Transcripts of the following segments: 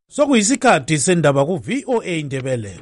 Sokuyisikhathi sendaba ku-VOA Indebele.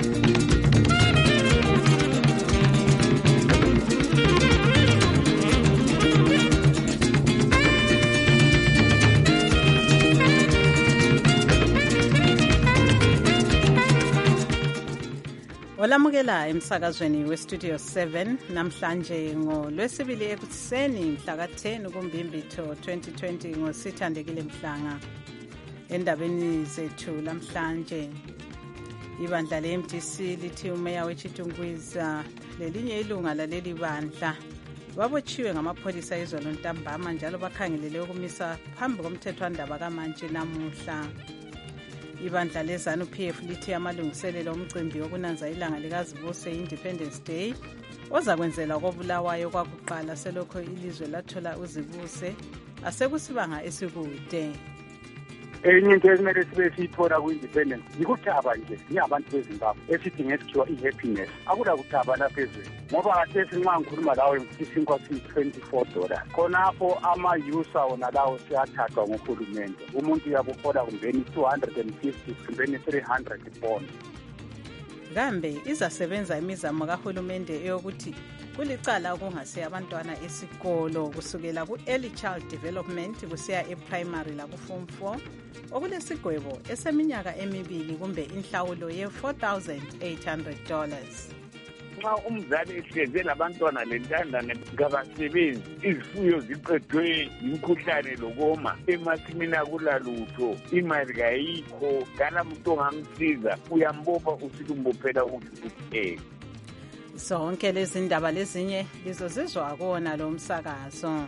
Olamukela emsakazweni weStudio 7 namhlanje ngoLwesibili ekuseni mhla ka-10 kuMbimbithi 2020 ngosithandekile Mhlanga. Endabeni zethu lamhlanje, ibandla le-MDC lithi umeya weChitungwiza lelinye ilunga laleli bandla babotshiwe ngamapholisa izolo ntambama njalo bakhangelele ukumisa phambi komthethwandaba kamantshi namuhla. Ibandla leZANU-PF lithi amalungiselelo omcimbi wokunanza ilanga likazibuse Independence Day ozakwenzela koBulawayo kwakuqala selokho ilizwe lathola uzibuse asekusibanga esikude. Enye into ekumele sibe siyithola ku-independence yikuthaba nje singabantu beZimbabwe esidinga esikhiwa i-happiness. Akula kuthaba lapha ezweni ngoba kathesi nxa ngikhuluma lawe isinkwa siyi-$24 khonapho ama-user wona lawo siyathathwa nguhulumende. Umuntu uyabuhola kumbeni 250 kumbeni 300 bond. Kambe izasebenza imizamo kahulumende eyokuthi kulicala okungasiya abantwana esikolo kusukela ku-early child development kusiya e-primary laku-form 4 okulesigwebo eseminyaka emibili kumbe inhlawulo ye$4,800. Nxa umzali ehleze labantwana lentandane ngabasebenzi, izifuyo ziqedwe imikhuhlane lokoma, emasimini akulalutho, imali kayikho, kalamuntu ongamsiza, uyambopha usithi umbophela ukuthela. Zonke lezi ndaba lezinye lizozizwa kuwona lo msakazo.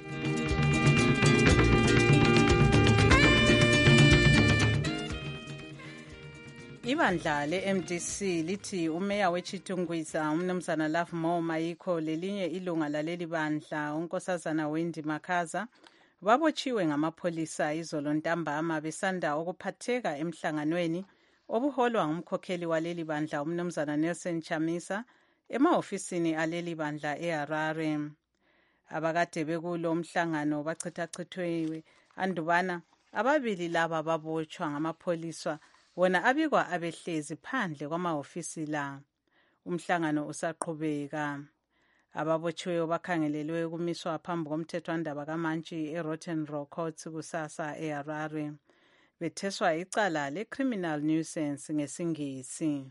Ibandla le-MDC lithi umeya weChitungwiza umnumzana Love Mo Mayiko lelinye ilunga laleli bandla unkosazana Wendy Makhaza babotshiwe ngamapholisa izolo ntambama besanda ukuphatheka emhlanganweni obuholwa ngumkhokheli waleli bandla umnumzana Nelson Chamisa emahofisini aleli bandla eHarare. Abakade bekulo mhlangano bachithachithwe andubana ababili laba babotshwa ngamapholisa wona abikwa abehlezi phandle kwamahofisi la. Umhlangano usaqhubeka. Ababotshiweyo bakhangelelwe ukumiswa phambi komthethwandaba kamantshi eRotten Row Court kusasa eHarare betheswa icala le-criminal nuisance ngesingisi.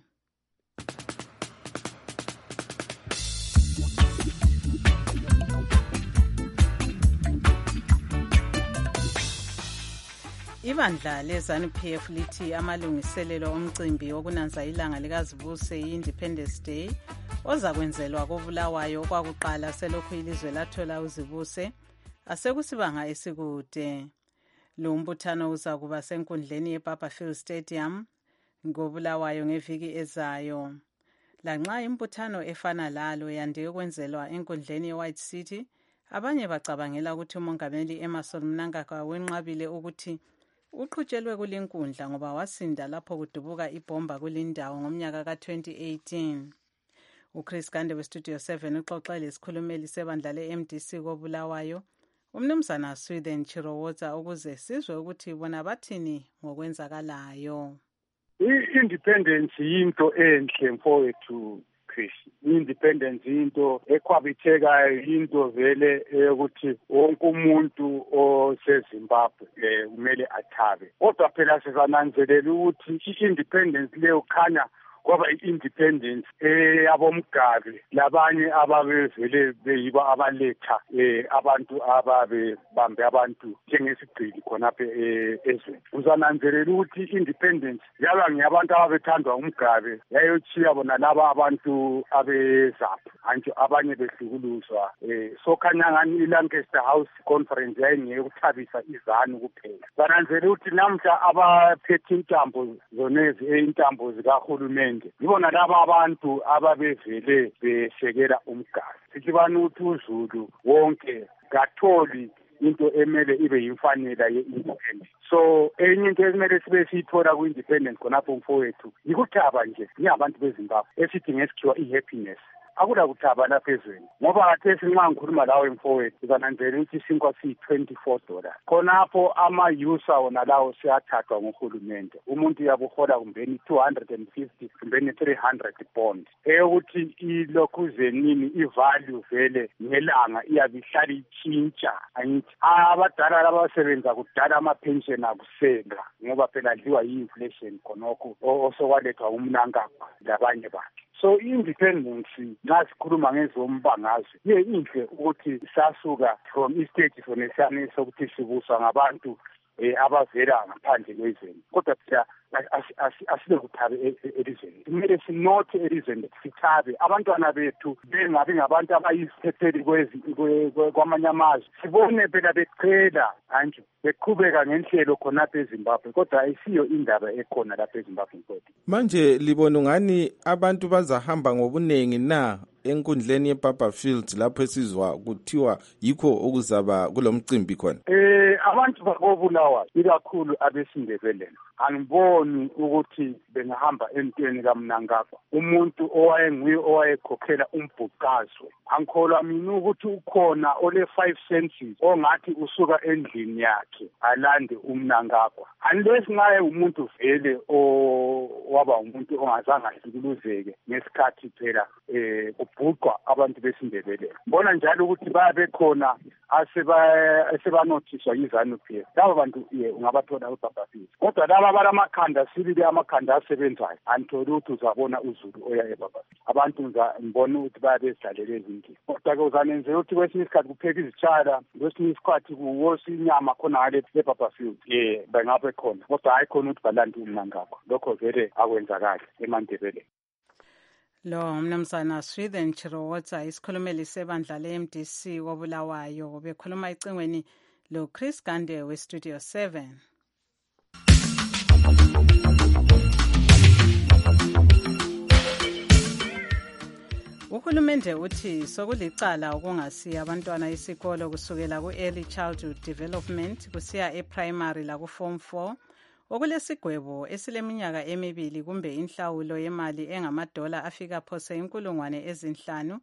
Ibandla leZANU-PF lithi amalungiselelo omcimbi wokunanza ilanga likazibuse i-Independence Day ozakwenzelwa koBulawayo kwakuqala selokhu ilizwe lathola uzibuse asekusibanga esikude. Lo mbuthano uzakuba senkundleni yeBarberfield Stadium ngoBulawayo ngeviki ezayo. Lanxa imbuthano efana lalo yande ukwenzelwa enkundleni yeWhite City, abanye bacabangela ukuthi uMongameli Emmerson Mnangagwa wenqabile ukuthi uqhutshelwe kulinkundla ngoba wasinda lapho kudubuka ibhomba kulindawo ngomnyaka ka-2018. uChris Gande weStudio 7 uxoxe lesikhulumeli sebandla le-MDC koBulawayo umnumzana Swithen Chirowotza ukuze sizwe ukuthi bona bathini ngokwenzakalayo. I-independence yinto enhle mfowethu Chris. I-independence yinto ekhwabithekayo, yinto vele ukuthi wonke umuntu oseZimbabwe kumele athabe. Kodwa phela sizananzelela ukuthi i-independence leyo khanya kwaba i-independence abomgabe labanye ababevele beyibo abaletha abantu ababebambe abantu njengesigcili khonapha ezweni. Uzananzelela ukuthi i-independence yaba ngiyabantu ababethandwa umgabe yayochiya bona laba abantu abezaphu antsho abanye behlukuluzwa. So khanya ngani iLancaster House Conference yayingeyokuthabisa izanu kuphela. Zananzelela ukuthi namhla abaphethe intambo zonezi intambo zikahulumende yibona laba abantu ababevele besekela umgadi. Sithi banuthi uZulu wonke katholi into emele ibe yimfanela ye-independence. So enye into ekumele sibe siyithola ku-independence khonapho mfowethu yikuthaba nje singabantu beZimbabwe esidinga esikhiwa i-happiness. akulakuthaba lapha ezweni ngoba kathesi nxa ngikhuluma lawe mfowethu uzananzela ukuthi isinkwa $24 khonapho ama-user wona lawo siyathathwa nguhulumende umuntu uyabuhola kumbeni 250 kumbeni 300 bond eyokuthi ilokhuze nini ivalue vele ngelanga iyabe ihlala itshintsha angithi abadala labasebenza kudala ama-pension akuseka ngoba phela adliwa yi-inflation khonokho osokwalethwa umnankagwa labanye bakhe. So independence nxa sikhuluma ngezombangazwe inhle ukuthi sasuka from istage sonesane sokuthi sibuswa ngabantu abavela ngaphandle kwezweni kodwa phela asile kuthabe elizweni kumele sinothe elizweni sithabe abantwana bethu bengabi ngabantu abayiziphepheli kwamanye amazwe sibone phela beqhela anje beqhubeka ngenhlelo khonapha eZimbabwe kodwa ayisiyo indaba ekhona lapha eZimbabwe kodwa manje libona ngani abantu bazahamba ngobunengi na enkundleni yeBarberfield lapho esizwa kuthiwa yikho okuzaba kulomcimbi khona abantu bakobulawayo ikakhulu abesindebele angiboni ukuthi bengahamba entweni kaMnangagwa umuntu owayenguye owayekhokhela umbhuqazwe angikholwa mina ukuthi ukhona ole 5 senses ongathi usuka endlini yakhe alande uMnangagwa unless ngaye umuntu vele waba umuntu ongazange ahlukuluzeke ngesikhathi phela kubhuqwa abantu besindebele mbona njalo ukuthi babe khona asebanothiswa yiZANU-PF laba bantu ungabathola eBarberfield kodwa laba balamakhanda sibili amakhanda asebenzayo anitholi ukuthi uzabona uZulu oya eBarberfield abantu ngibona ukuthi bayabezidlalela ezindlini kodwa ke uzanenzela ukuthi kwesinye isikhathi kupheka izitshala kwesinye isikhathi kuwosa inyama khona ngale eBarberfield bengabe khona kodwa hayi khona ukuthi balande uMnangagwa lokho vele akwenzakala eMandebele. Lo mnumzana Swithen Chirowotsa isikhulumeli sebandla le-MDC wobulawayo bekhuluma icingweni lo Chris Gande we-Studio 7. Uhulumende uthi sokulicala ukungasiya abantwana isikolo kusukela ku-early childhood development kusiya e-primary la ku-form 4 okulesigwebo esileminyaka emibili kumbe inhlawulo yemali engamadola afika phose $5,000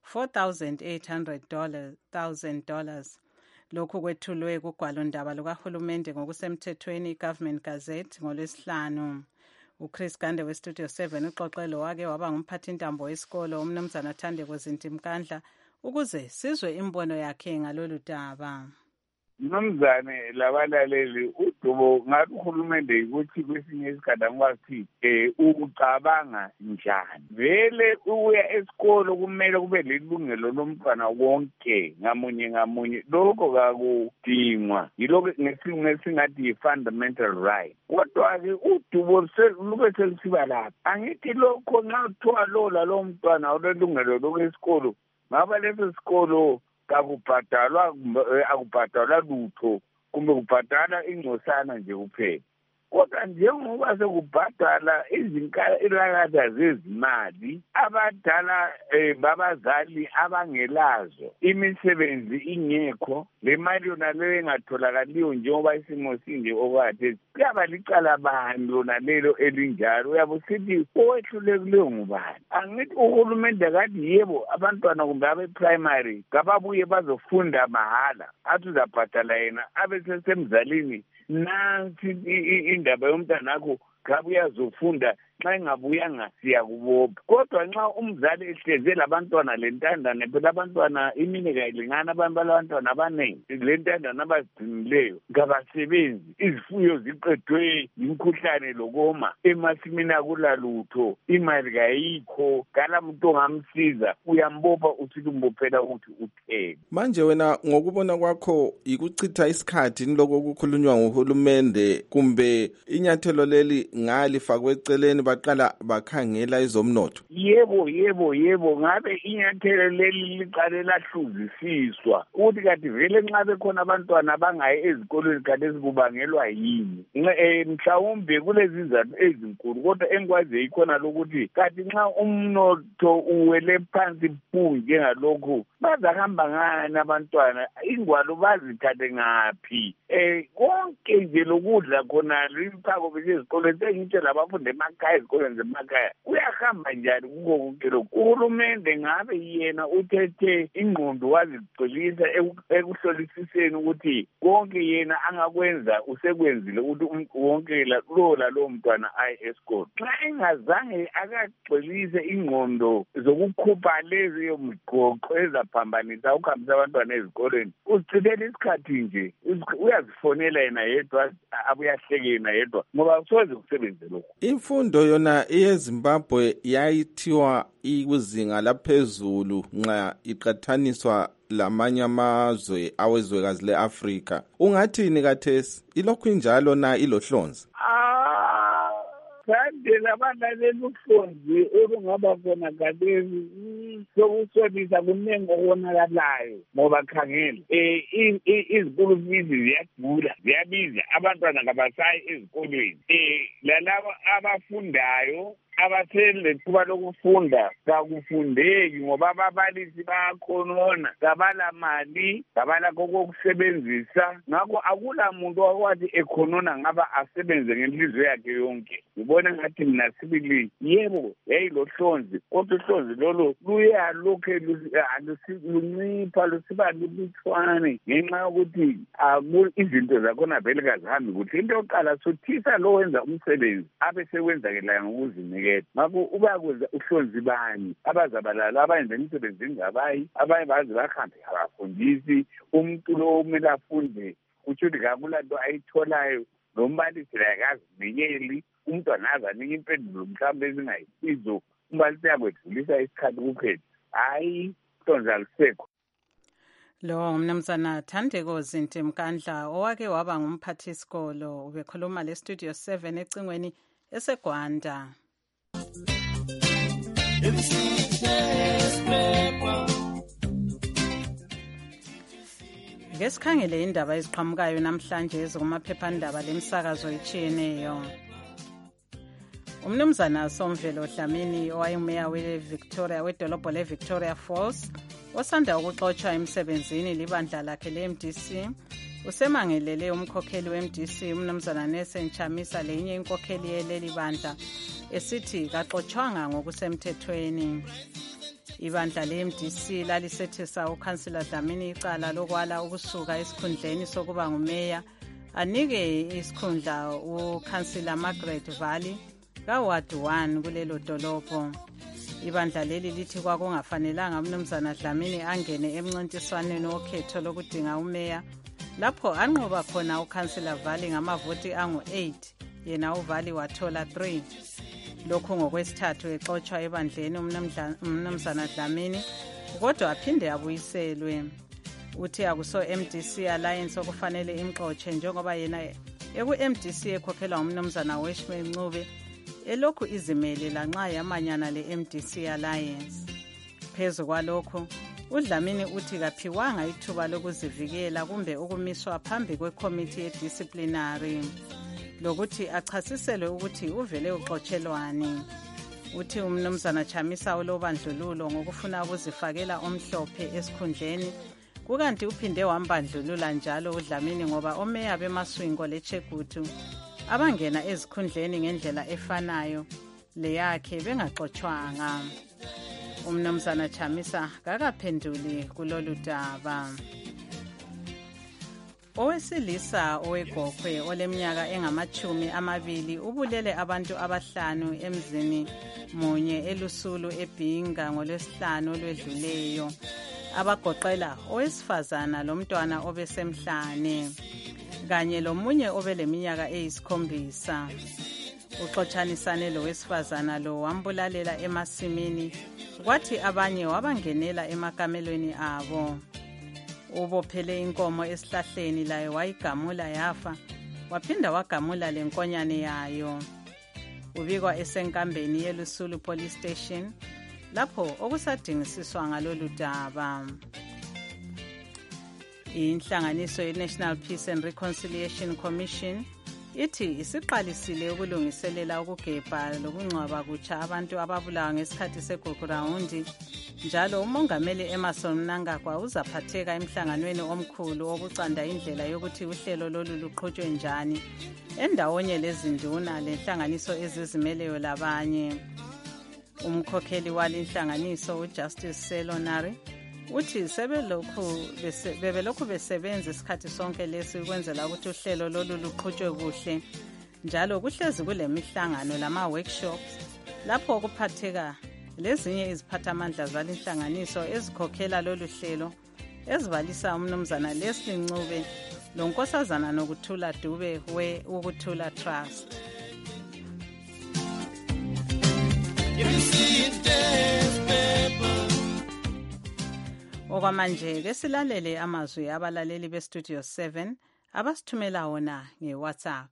$4,800 lokhu kwethulwe kugwalondaba lukahulumende ngokusemthethweni iGovernment Gazette ngolwesihlanu. uChris Gande weStudio 7 uxoxelo wake waba ngumphathintambo wesikolo umnumzana Thandeko Zintimkandla ukuze sizwe imbono yakhe ngalolu daba. Mnumzane labalaleli uDubo ngathi uhulumende ukuthi kwesinye isikhathi angikwazi ukucabanga njani vele uya esikolo kumele kube lelungelo lomntwana wonke ngamunye lokho kakudingwa yiloko ngesingathi fundamental right kodwa ke uDubo luke selisiba lapha angithi lokho nxa kuthiwa lo mntwana olelungelo lokwesikolo ngaba leso sikolo akubhadalwa lutho kumbe kubhadala ingcosana nje kuphela kodwa njengoba sekubhadala izinkalakatha zezimali abadala babazali abangelazo imisebenzi ingekho le mali yona leyo engatholakaliyo njengoba isimo sinje okade kuyaba licala bani lona lelo elinjalo uyabusithi owehlulekileyo ngubani angithi uhulumende kathi yebo abantwana kumbe abe-primary kababuye bazofunda mahala athi uzabhadala yena abesesemzalini nansi indaba yomntanakho ngabe uyazofunda xa engabuyanga siyakubopha kodwa nxa umzali ehleze labantwana lentandane phela abantwana iminyaka ayilingana abantwana abaningi lentandane abazigcinileyo ngabasebenzi izifuyo ziqedwe imikhuhlane lokoma emasimini akulalutho imali kayikho kala muntu ongamsiza uyambopha usithi umbophela ukuthi uthele manje wena ngokubona kwakho ikuchitha isikhathi niloko kukhulunywa nguhulumende kumbe inyathelo leli ngalifakwe eceleni baqala bakhangela izomnotho yebo ngabe inyathelo leli liqale lahluzisiswa ukuthi kanti vele nxa bekhona abantwana abangayi ezikolweni kanti ezikubangelwa yini mhlawumbe kulezi izathu ezinkulu kodwa engikwazi ikhona lokuthi kanti nxa umnotho uwele phansi phu njengalokhu bazahamba ngani abantwana, ingwalo bazithathe ngaphi? Konke nje lokudla khonalo imphako bese ezikolweni sengitshe labafundi emakhaya ezikolweni zemakhaya kuyahamba njani kuko konke lokhu? Uhulumende ngabe yena uthethe ingqondo wazigcwelisa ekuhlolisiseni ukuthi konke yena angakwenza usekwenzile ukuthi wonke lowo mntwana aye esikolo. Xa engazange akagcwelise ingqondo zokukhupha lezo mgoqo ezaphambanisa ukuhambisa abantwana ezikolweni, uzichithela isikhathi nje, uyazifonela yena yedwa, abuyahleke yena yedwa, ngoba kusoze kusebenze lokho. Imfundo yona yeZimbabwe yayithiwa ikuzinga laphezulu nxa iqathaniswa lamanye amazwe awezwekazi le-Afrika. Ungathini kathesi? Ilokhu injalo na ilohlonzi? Kade labanaleli uhlonzi olungaba khona gadeni sokusolisa kuningi okubonakalayo, ngoba khangela izikolo fizi ziyadula, ziyabiza, abantwana kabasayi ezikolweni. Lalabo abafundayo abaselethuba lokufunda kakufundeki ngoba ababalisi bayakhonona, kabala mali, kabala kokusebenzisa. Ngakho akula muntu wakwathi ekhonona ngaba asebenze ngenhliziyo yakhe yonke. Ngibona ngathi mina sibili yebo yayilohlonzi, kodwa uhlonzi lolo luyalokhe luncipha lusiba lulutshwane ngenxa yokuthi izinto zakhona vele kazihambi kuhle. Into yokuqala sothisa lo wenza umsebenzi abe sewenzakelayo ngokuzinikela. Ngakho ubakwenza uhlonzi bani abazabalala abayenza imisebenzi ngabayi, abanye bazi bahambe abafundisi, umuntu lo kumele afunde utshuthi kakula nto ayitholayo, nombalisi la akazinikeli, umntwana azanika impendulo mhlawumbe ezingayisizo, umbalisi yakwedlulisa isikhathi kuphela. Hayi, uhlonzi alisekho. Lo mnumzana Thandeko Zinti Mkandla owake waba ngumphathisikolo ubekhuluma le Studio 7 ecingweni eseGwanda. Ngesikhangele indaba eziqhamukayo namhlanje ezikumaphephandaba lemsakazo etshiyeneyo. Umnumzana Somvelo Dlamini owayemeya wedolobho leVictoria Falls osanda ukuxotshwa emsebenzini libandla lakhe le-MDC usemangelele umkhokheli we-MDC umnumzana Nelson Chamisa lenye inkokheli yeleli bandla esithi kaxotshwanga ngokusemthethweni. Ibandla le-MDC lalisethisa ukhansila Dlamini icala lokwala ukusuka esikhundleni sokuba ngumeya anike isikhundla ukhansila Margaret Valley kaWard 1 kulelo dolobho. Ibandla leli lithi kwakungafanelanga umnumzana Dlamini angene emncintiswaneni wokhetho lokudinga umeya lapho anqoba khona ukhansila Valley ngamavoti angu-8 yena uValley wathola 3. Lokhu ngokwesithathu exotshwa ebandleni umnumzana Dlamini kodwa aphinde abuyiselwe. Uthi akuso MDC Alliance okufanele imxotshe njengoba yena eku-MDC ekhokhelwa umnumzana Weshme Ncube elokhu izimele lanxa yamanyana le-MDC Alliance. Phezu kwalokho uDlamini uthi kaphiwanga ithuba lokuzivikela kumbe ukumiswa phambi kwekomiti yedisciplinary lokuthi achasiselwe ukuthi uvele uxotshelwani. Uthi umnumzana Chamisa olobandlululo ngokufuna ukuzifakela omhlophe esikhundleni kukanti uphinde wambandlulula njalo uDlamini ngoba omeya beMaswingo leChegutu abangena ezikhundleni ngendlela efanayo leyakhe bengaxotshwanga. Umnumzana Chamisa kakaphenduli kulolu daba. Owesilisa owegokhwe oleminyaka engama-20 ubulele abantu abahlanu emzini munye elusulu eBhinga ngolwesihlanu olwedluleyo abagoqela owesifazana lomntwana obesemhlane kanye lomunye obeleminyaka eyisikhombisa. Uxotshanisane lowesifazana lo wambulalela emasimini kwathi abanye wabangenela emakamelweni abo. Ubophele inkomo esihlahleni layo wayigamula yafa waphinda wagamula lenkonyane yayo. Ubikwa esenkambeni yeLusulu Police Station lapho okusadingisiswa ngalolu daba. Inhlanganiso ye-National Peace and Reconciliation Commission ithi isiqalisile ukulungiselela ukugebha lokungcwaba kutsha abantu ababulawa ngesikhathi segugurawundi. Njalo umongameli Emmerson Mnangagwa uzaphatheka emhlanganweni omkhulu wokucanda indlela yokuthi uhlelo lolu luqhutshwe njani endawonye lezinduna lenhlanganiso ezizimeleyo labanye. Umkhokheli walenhlanganiso uJustice Selonari uthi bebelokhu besebenza isikhathi sonke lesi ukwenzela ukuthi uhlelo lolu luqhutshwe kuhle. Njalo kuhlezi kulemihlangano lama-workshops lapho kuphatheka lezinye iziphathamandla zalenhlanganiso ezikhokhela lolu hlelo ezibalisa umnumzana Leslie Ncube lonkosazana Nokuthula Dube we-Ukuthula Trust. Okwamanje ke silalele amazwi abalaleli bestudio 7 abasithumela wona ngeWhatsApp.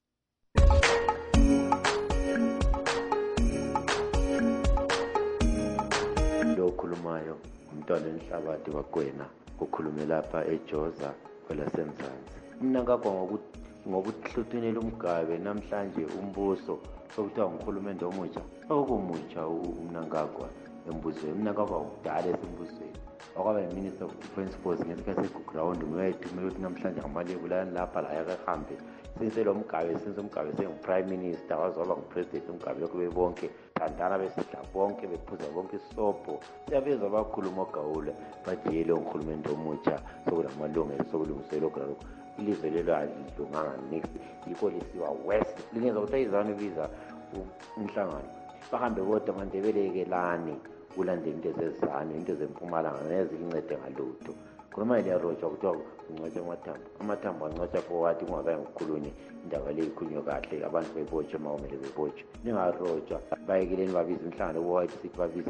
Lokhulumayo umntwana enhlabathi waGwena ukhulume lapha eJoza kwelasemzansi. Mnangagwa ngokuhluthunela umgabe namhlanje umbuso okuthiwa nguhulumende omutsha okumutsha uMnangagwa embuzweni. Mnangagwa ukudala esembuzweni okwaba yiminister of defense force ngesikhathi segugurawundi nguyayithumela ukuthi namhlanje ngamalebulani lapha la yakahambe sinselo mgabe sengu-prime minister wazoba ngupresident umgabe lokhu bebonke thandana besidla bonke bephuza bonke isobho. Siyabezwa abakhuluma ogawula bajiyele nguhulumende omutsha sokulamalungelo sokulungiselela lokhu lalokhu. Ilizwe lelo alilunganga next yikho lisiwa west lingenza ukuthi ayizane ibiza umhlangano bahambe bodwa ngandebelekelani kulandela into ezezizane into zempumalanga nezilincede ngalutho. Khuluma iliyarojwa kuthiwa kuncotshwa amathambo ancotshwa forward kungabaye ngukhulunye indaba le ikhulunywe kahle abantu bebotshwe mawumele bebotshwe ningarojwa bayekeleni babize umhlangano wo-white city babize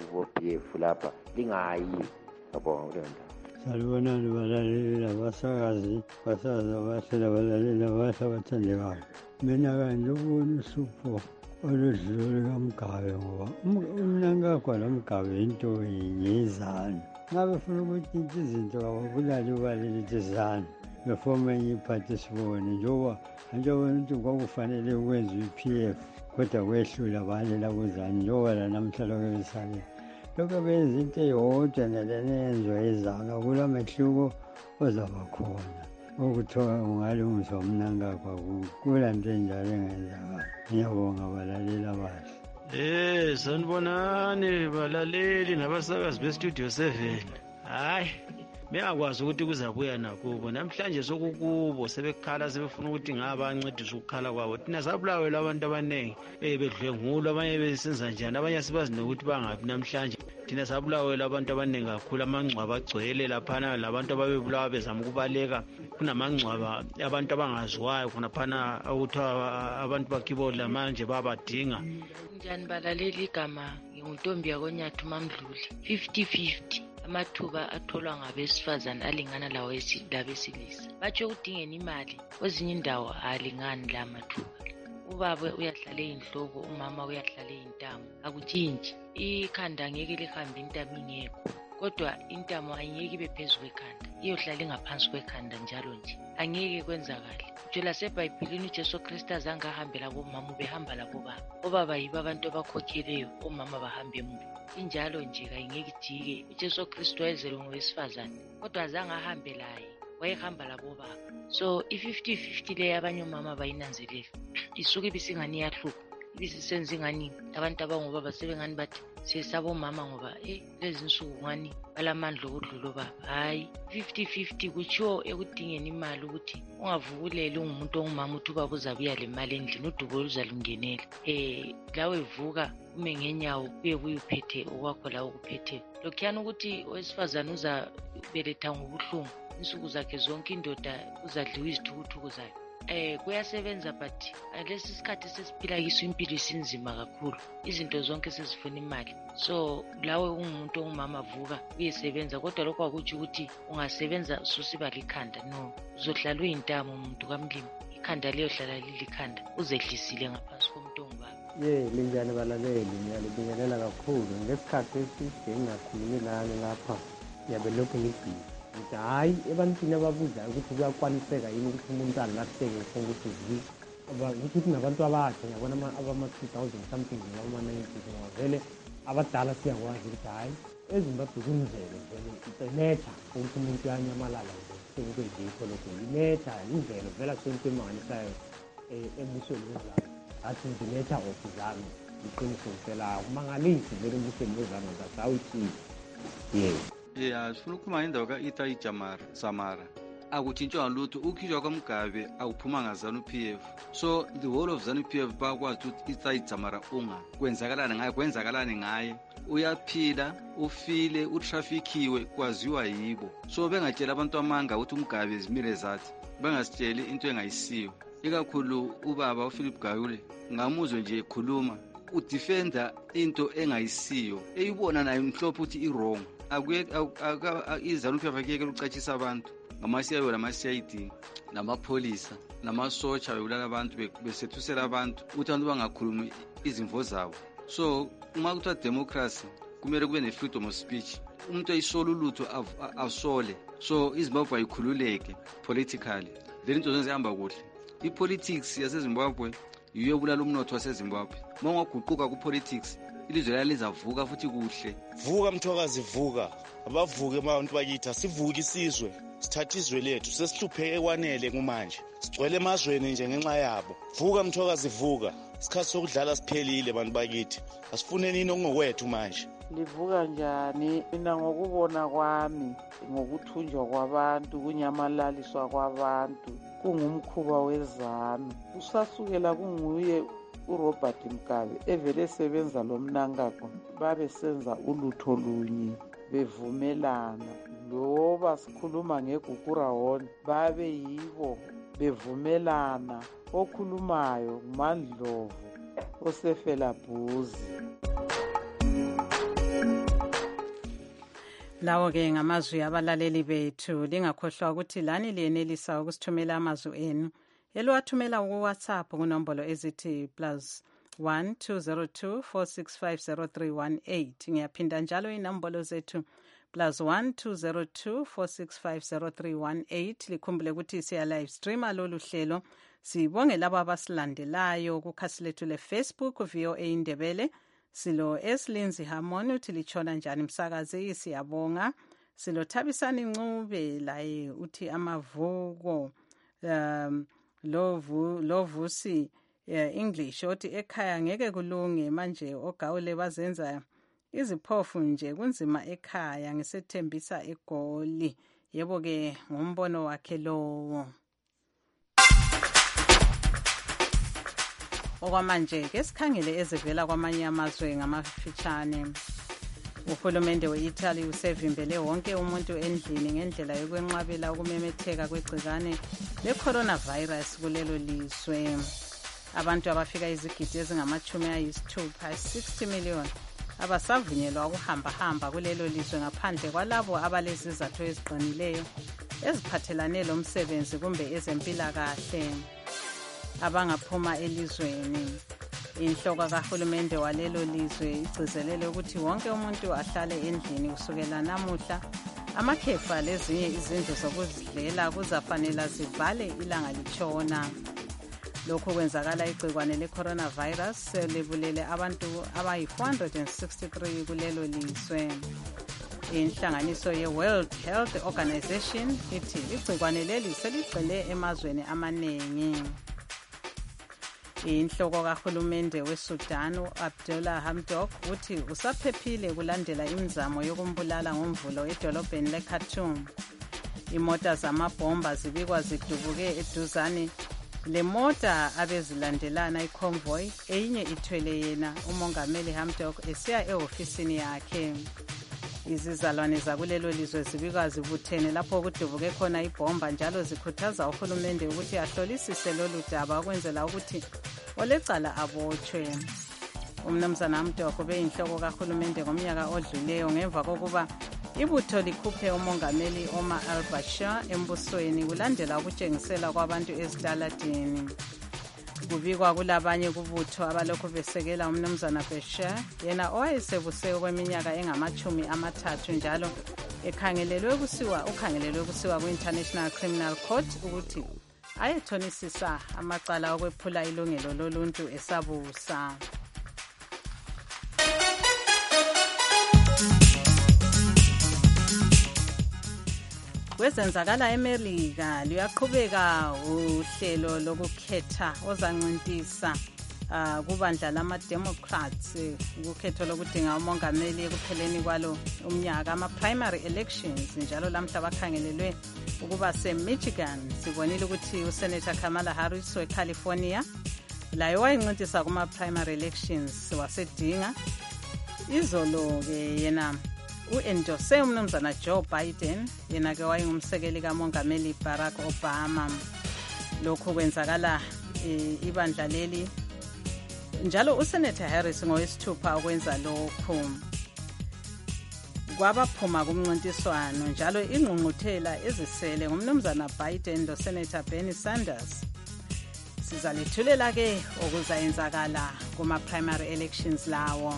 bo-BF lapha lingayi. Ngabonga kuleyo ndaba. Salibonani balaleli labasakazi abahle labalaleli abahle abathandekayo. Mina kanje ukubona uhlupho oludlule kaMgabe ngoba uMnangagwa noMgabe into yizana. Ngabe funa ukuthi izinto kababulali ubalelithi izana befoma enye iphathi sibone njengoba ukuthi kwakufanele ukwenza i-PF kodwa kwehlula balela kuzana njengoba la namhla lokho besalela. Lokho benza into eyodwa nalena yenziwa izanga kula mehluko ozaba khona okuthiwa ungalungiswa uMnangagwa kula nto enjalo engenzakala. Ngiyabonga balaleli abahle. Sanibonani balaleli nabasakazi bestudio 7. Hayi bengakwazi ukuthi kuzabuya nakubo namhlanje sokukubo sebekhala sebefuna ukuthi ngabancedisa ukukhala kwabo. Thina sabulawela abantu abaningi bedlwengulwa abanye besenza njani abanye sibazi nokuthi bangabi namhlanje. Thina sabulawela abantu abaningi kakhulu amangcwaba agcwele laphana labantu ababebulawa bezama ukubaleka kunamangcwaba abantu abangaziwayo khonaphana okuthiwa abantu bakibola manje babadinga. Njani balaleli igama nginguntombi yakonyathu Mamdluli 50-50 amathuba atholwa ngabesifazane alingana lawo labesilisa. Batsho ukudingeni imali kwezinye indawo alingani la mathuba. Ubaba uyahlala inhloko umama uyahlala intamo akutshintshi. Ikhanda ngeke lihambe intamo ingekho kodwa intamo ayingeke ibe phezulu kwekhanda iyohlala ingaphansi kwekhanda njalo nje angeke kwenzakala. Uthola seBhayibhelini uJesu Kristu azange ahambe labomama ubehamba labobaba. Obaba yibo abantu abakhokheleyo omama bahambe emuva. Injalo nje kayingeke ijike. uJesu Kristu wayezelwe ngowesifazane kodwa azange ahambe laye wayehamba labobaba. So i-50-50 le abanye omama bayinanzelela isuke ibisingani iyahlupha ibisisenza ingani abantu abangobaba sebengani bathi sesabomama ngoba lezi nsuku ngani balamandla okudlula obaba. Hayi 50-50 kutshiwo ekudingeni imali ukuthi ungavukuleli ungumuntu ongumama uthi ubaba uzabuya le mali endlini udubo luzalungenela. Lawe vuka ume ngenyawo kuye kuyuphethe okwakho la ukuphethe. Lokhuyana ukuthi owesifazane uzabeletha ngobuhlungu insuku zakhe zonke indoda uzadliwa izithukuthuku zayo. Kuyasebenza but lesi sikhathi sesiphila kiso impilo isinzima kakhulu izinto zonke sezifuna imali. So lawe ungumuntu ongumama vuka uyesebenza kodwa lokho akutsho ukuthi ungasebenza susiba likhanda no uzohlala uyintamo umuntu kamlimi ikhanda liyohlala lilikhanda uzehlisile ngaphansi komuntu ongubaba. Linjani balaleli ngiyalibingelela kakhulu ngesikhathi eside ngingakhulumi lani lapha ngiyabelokhu ngibhizi ukuthi hayi ebantwini ababuzayo ukuthi kuyakwaniseka yini ukuthi umuntu alahleke ukuthi uzika ukuthi nabantu abasha ngiyabona abama-2000 something abama-90 ngoba vele abadala siyakwazi ukuthi hhayi ezimbabwe kunzele vele inecha ukuthi umuntu uyanyamalala nje sekuyikho lokho inecha imvelo vele akusento emangalisayo embusweni wezami athi ndinecha of zami iqiniso phela akumangalisi vele embusweni wezami zasawuthile sifuna ukukhuluma ngendawo ka-Itai Samara akutshintshwa lutho ukhishwa kwaMgabe awuphumanga ZANU-PF so the whole of ZANU-PF bakwazi ukuthi Itai Samara kwenzakalani ngaye uyaphila ufile utrafikiwe kwaziwa yibo so bengatshela abantu amanga ukuthi uMgabe zimile zathi bengasitsheli into engayisiyo ikakhulu ubaba uPhilip Gayule ngamuzwe nje ekhuluma udefenda into engayisiyo eyibona nayo mhlophe ukuthi i-wrong iZANU-PF akuyeke ukucatshisa abantu ngama-CIA nama-CID namapholisa namasotsha bebulala abantu besethusela abantu ukuthi abantu bangakhulumi izimvo zabo so uma kuthiwa democracy kumele kube ne-freedom of speech umuntu ayisole ulutho asole so iZimbabwe ayikhululeke politically then into zihamba kuhle i-politics yaseZimbabwe yiyo ebulala umnotho waseZimbabwe uma ungaguquka ku-politics ilizwe lalo lizavuka futhi kuhle vuka Mthokazi vuka abavuke abantu bakithi asivuke isizwe sithatha izwe lethu sesihlupheke kwanele kumanje sigcwele emazweni nje ngenxa yabo vuka Mthokazi vuka isikhathi sokudlala siphelile bantu bakithi asifune nini okungokwethu manje livuka njani mina ngokubona kwami ngokuthunjwa kwabantu kunyamalaliswa kwabantu kungumkhuba wezanu usasukela kunguye uRobert Mugabe evele sebenza lo mnankako babe senza ulutho lunye bevumelana loba sikhuluma ngeGugurawona babe yibo bevumelana okhulumayo nguMandlovu osefela Bhuzi lawo-ke ngamazwi abalaleli bethu lingakhohlwa ukuthi lani liyenelisa ukusithumela amazwi enu eliwathumela ku-WhatsApp kunombolo ezithi +1 202 4650318 ngiyaphinda njalo inombolo zethu +1 202 4650318 likhumbule ukuthi siya live streama lolu hlelo sibonge labo abasilandelayo kukhasi lethu le-Facebook VOA Indebele silo Eslinzi Harmon uthi litshona njani msakazi siyabonga silo Thabisani Ncube laye uthi amavuko lovusi English othi ekhaya ngeke kulunge manje ogawule bazenza iziphofu nje kunzima ekhaya ngisethembisa eGoli yebo ke ngombono wakhe lowo okwamanje ke sikhangele ezivela kwamanye amazwe ngamafitshane uhulumende we-Italy usevimbele wonke umuntu endlini ngendlela yokwenqabela ukumemetheka kwegcikwane le-coronavirus kulelo lizwe abantu abafika izigidi ezingama-60 million abasavunyelwa ukuhambahamba kulelo lizwe ngaphandle kwalabo abalezizathu eziqinileyo eziphathelane lomsebenzi kumbe ezempilakahle abangaphuma elizweni inhloko kahulumende walelo lizwe igcizelele ukuthi wonke umuntu ahlale endlini kusukela namuhla amakhefa lezinye izindlu zokuzidlela kuzafanela zivale ilanga litshona lokhu kwenzakala igcikwane le-coronavirus libulele abantu abayi-463 kulelo lizwe inhlanganiso ye-World Health Organization ithi igcikwane leli seligxile emazweni amaningi inhloko kahulumende weSudan Abdullah Hamdok uthi usaphephile kulandela imizamo yokumbulala ngomvulo edolobheni leKhartoum imota zamabhomba zibikwa zidubuke eduzane lemota abezilandelana iconvoy eyinye ithwele yena umongameli Hamdok esiya ehofisini yakhe izizalwane zakulelo lizwe zibikwa zibuthene lapho kudubuke khona ibhomba njalo zikhuthaza uhulumende ukuthi ahlolisise lolu daba ukwenzela ukuthi olecala abotshwe umnumzana Hamdok ubeyinhloko kahulumende ngomnyaka odluleyo ngemva kokuba ibutho likhuphe umongameli Omar al-Bashir embusweni kulandela ukutshengisela kwabantu ezitaladini kubikwa kulabanye kubutho abalokhu besekela umnumzana Bashir yena owayesebuse kweminyaka engama-30 njalo ukhangelelwe kusiwa ku-International Criminal Court ukuthi ayethonisisa amacala okwephula ilungelo loluntu esabusa. Kwezenzakala eMelika luyaqhubeka uhlelo lokukhetha ozancintisa kubandla lama-Democrats ukhetho lokudinga umongameli ekupheleni kwalo umnyaka ama-primary elections njalo lamhla bakhangelelwe ukuba se-Michigan. Sibonile ukuthi uSenator Kamala Harris weCalifornia laye wayincintisa kuma-primary elections wasedinga. Izolo-ke yena u-endorse umnumzana Joe Biden, yena-ke wayengumsekeli kamongameli Barack Obama. Lokhu kwenzakala ibandla leli njalo uSenator Harris ngowesithupha ukwenza lokhu. Kwabaphuma kumncintiswano njalo ingqungquthela ezisele ngumnumzana Biden loSenator Bernie Sanders. Sizalithulela-ke okuzayenzakala kuma-primary elections lawo.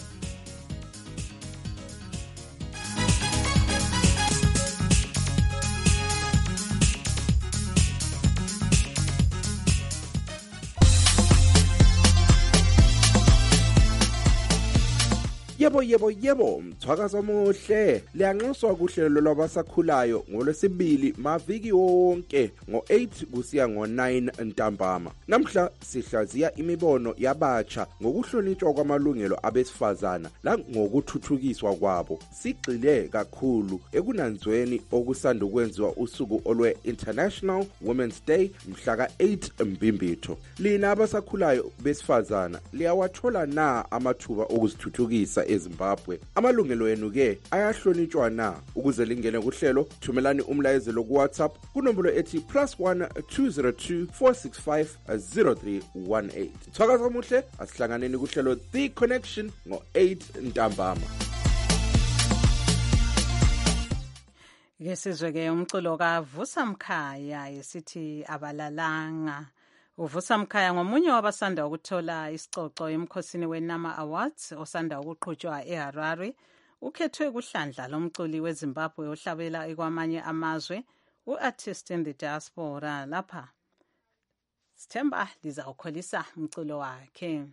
Yebo, mthwakazi omuhle. Liyanxuswa kuhlelo lwabasakhulayo ngolwesibili maviki wonke ngo-8 kusiya ngo-9 ntambama. Namhla sihlaziya imibono yabatsha ngokuhlonitshwa kwamalungelo abesifazana la ngokuthuthukiswa kwabo. Sigxile kakhulu ekunanzweni okusanda ukwenziwa usuku olwe-International Women's Day mhla ka-8 Mbimbitho. Lina abasakhulayo besifazana liyawathola na amathuba okuzithuthukisa eZimbabwe? Amalungelo enu ke ayahlonitshwa na? Ukuze lingene kuhlelo thumelani umlayezelo ku WhatsApp kunombolo ethi +1 202 465 0318. Thwakaza muhle, asihlanganeni kuhlelo The Connection ngo-8 ntambama. Ngesizwe-ke umculo kaVusa Mkhaya esithi abalalanga. uVusa Mkhaya ngomunye wabasanda ukuthola isicoco emkhosini weNama Awards osanda ukuqhutshwa eHarare. Ukhethwe kuhlandla lomculi weZimbabwe ohlabela kwamanye amazwe, u-Artist in the Diaspora. Lapha Sithemba lizawukholisa umculo wakhe.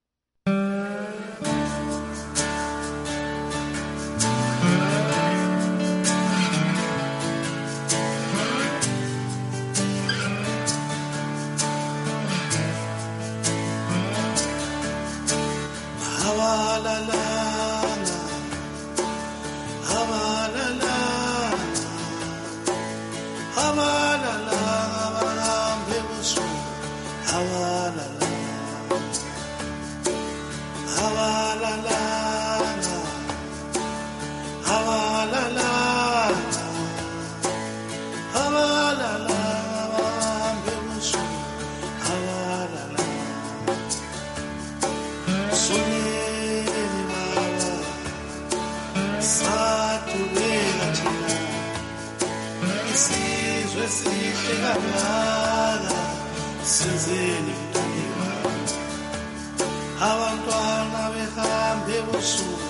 Abantwana behambe ebusuku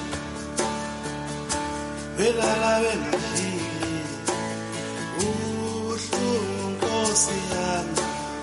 belala bengadlile, ubuhlungu Nkosi yami.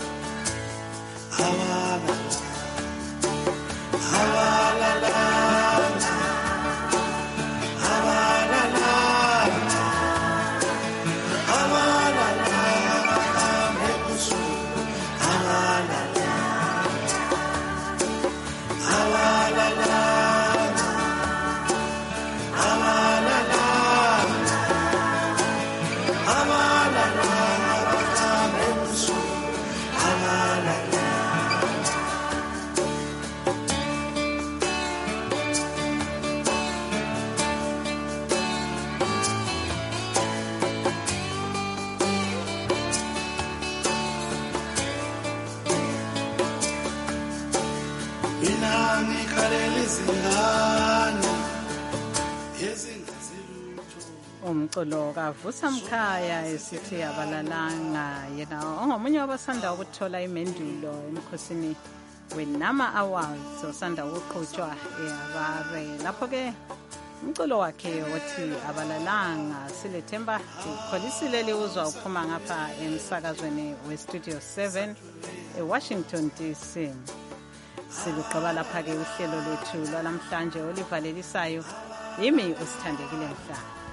Umculo kaVusa Mkhaya esithi abalalanga, yena ongomunye wabasanda ukuthola imendulo emkhosini weNama Awards osanda ukuqhutshwa eHarare. Lapho ke umculo wakhe othi abalalanga silethemba likholisile liwuzwa uphuma ngapha emsakazweni westudio 7 eWashington DC. Siluqaba lapha-ke uhlelo lwethu lwalamhlanje olivalelisayo yimi usithandekile Mhlanga.